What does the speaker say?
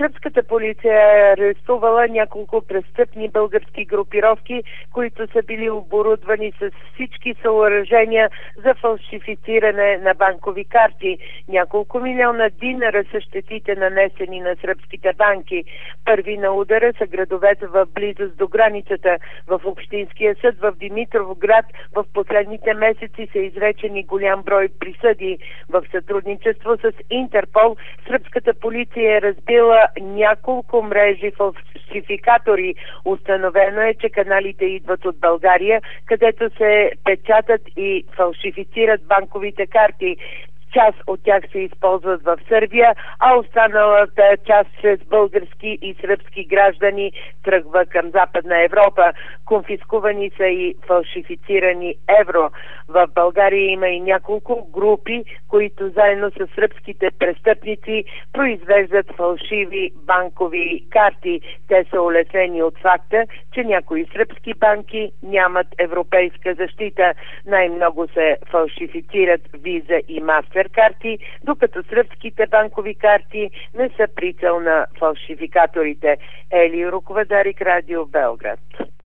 Сръбската полиция е арестувала няколко престъпни български групировки, които са били оборудвани с всички съоръжения за фалшифициране на банкови карти. Няколко милиона динара са щетите, нанесени на сръбските банки. Първи на удара са градовете в близост до границата. В Общинския съд в Димитровград в последните месеци са изречени голям брой присъди. В сътрудничество с Интерпол сръбската полиция е разбила няколко мрежи фалшификатори. Установено е, че каналите идват от България, където се печатат и фалшифицират банковите карти. Част от тях се използват в Сърбия, а останалата част чрез български и сръбски граждани тръгва към Западна Европа. Конфискувани са и фалшифицирани евро. В България има и няколко групи, които заедно с сръбските престъпници произвеждат фалшиви банкови карти. Те са улеснени от факта, че някои сръбски банки нямат европейска защита. Най-много се фалшифицират Виза и Мастер карти, докато сръбските банкови карти не са прицел на фалшификаторите. Ели Руковадарик, Радио Белград.